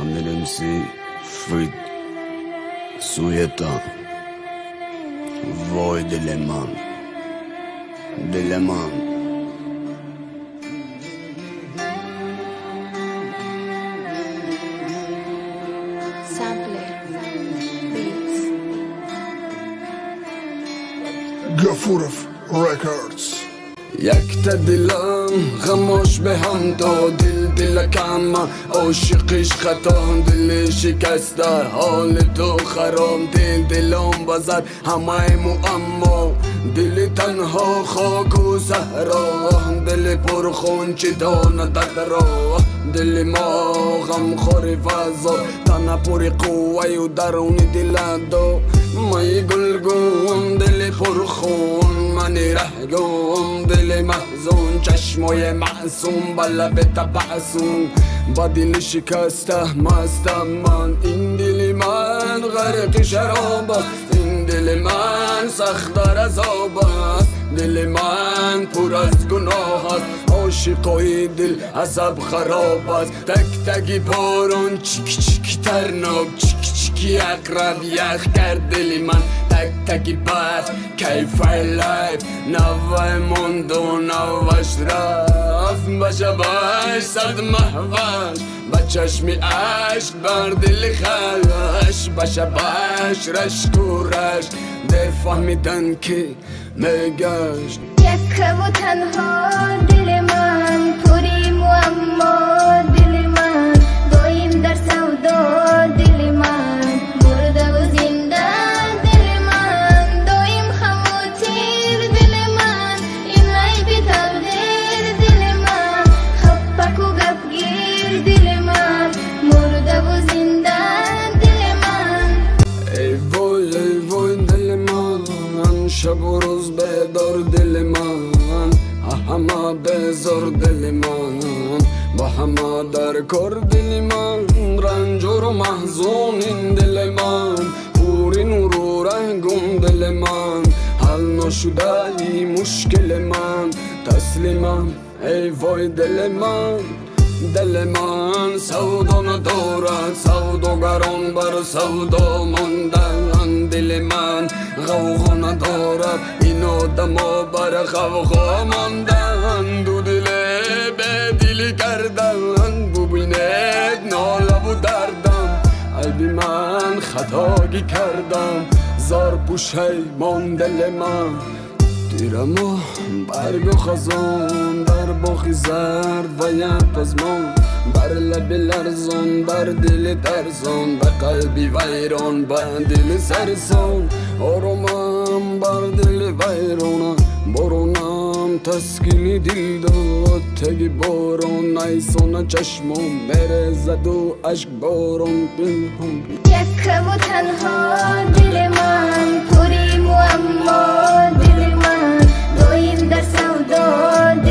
امیرمسی فرید سویتا وای دل من Gafurov Records. یک تا دلم خموش به هم تو دل کم عاشقش خطا دل شکسته حال تو خراب دلم بزد همه اما دل تنها خاک و صحرا دل پرخون چی داند را دل ما غم خوری فضا تن پر قوه و درون دل دو مای گلگون دل پرخون من رهگم دل محزون چشمای معصوم بلب تبعصون با دل شکسته مستم من این دل من غرق شراب است این دل من سخت در عذاب است دل من پر از گناه است عاشقای دل عصب خراب است تک تک بارون چیک چیک ترناب چیک چیکی اقرب یخ کرد دل من تک تک برف کیف لایف نوه موند و نوش رفت بشه باش صد محوش با چشمی عشق بر دل خلش بشه باش رشک و رشک در فهمیدن که میگشت یک و تنها دل من پری معما دل من دایم در سودا دل من مرده و زنده دل من دایم خم و تیر دل من این عیب تقدیر دل من خپک و گفگیر دل من مرده و زنده دل من ای وای دل من شب و روز بیدار دل من همه بزار دل من با همه در کار دل من رنجور و محزون این دل من پوری نور و رنگم دل من حل نشده ای مشکل من تسلیمم ای وای دل من سودا ندارد سوداگران بر سودا ماندن دل من غوغا ندارد این آدما بر غوغا ماندن دو دل به دلی کردن ببیند ناله و دردم عیبی من خطایی کردم زار پوشیمان دل من دیرم و برگ و خزان در باخی زرد و یک پزمان بر لب لرزان بر دل ترزان به قلبی ویران به دل سرسان آرامم بر دل ویرانم بارونم تسکینی دل داد تگی باران نیسان چشمم برزد و عشق باران پنهان یک و تنها دل من پری معما دل من دایم در سودا